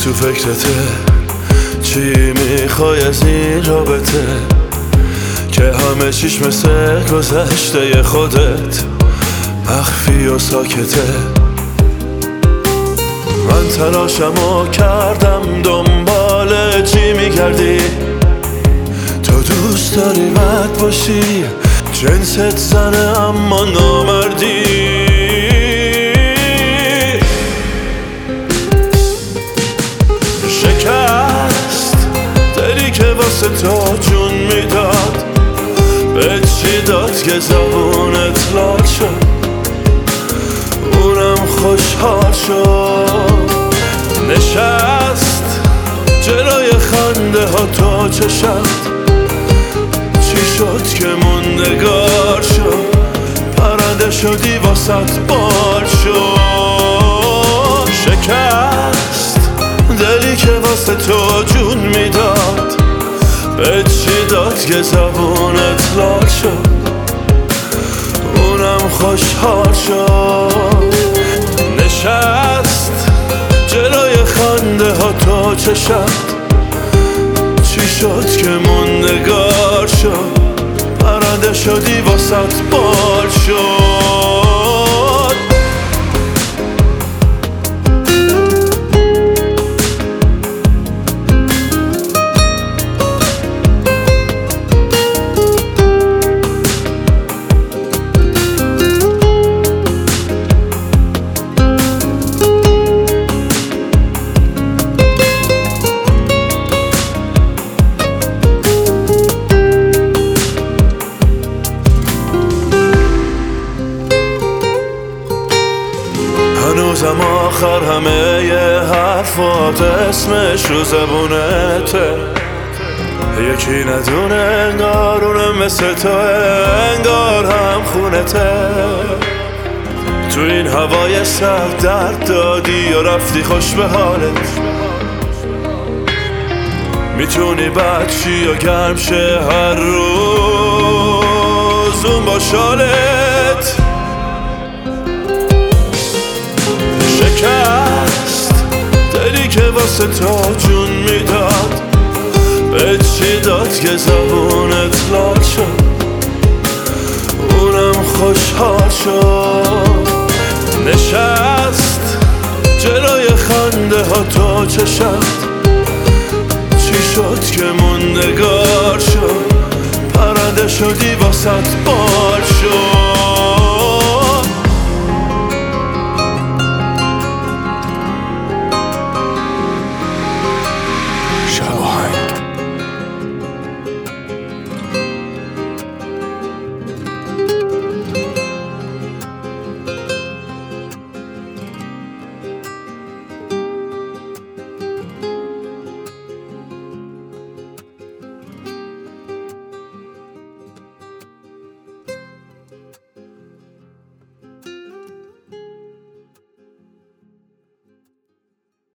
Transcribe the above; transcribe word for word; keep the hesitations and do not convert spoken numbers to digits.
تو فکرته؟ چی میخوای از این رابطه که همه چیش مثل گذشته خودت مخفی و ساکته؟ من تلاشمو کردم دنبال چی میگردی؟ تو دوست داری بد باشی، جنست زنه اما نامردی. شکست دلی که واسه تو جون میداد، به چی داد که زبونت لال شد، اونم خوشحال شد. نشست جلوی خنده ها تو چشد، چی شد که موندگار شد، پرنده شدی واسط بال شد. شکست دلی که واسه تو جون میداد، به چی داد که زبونت لال شد، اونم خوشحال شد. نشست جلوی خنده ها تو چشد، چی شد که موندگار شد، پرنده شدی واسط بال شد. هنوزم آخر همه یه حرفات اسمش رو زبونته، یکی ندونه انگار اونم مثل تو، انگار هم خونته. تو این هوای سرد درد دادی و رفتی خوش به حالت، میتونی بد چی یا گرم شه هر روز اون با شالت. شکست دلی که واسه تو جون میداد، به چی داد که زبونت لال شد، اونم خوشحال شد. نشست جلوی خنده ها تو چشد، چی شد که موندگار شد، پرنده شدی واسط بال شد.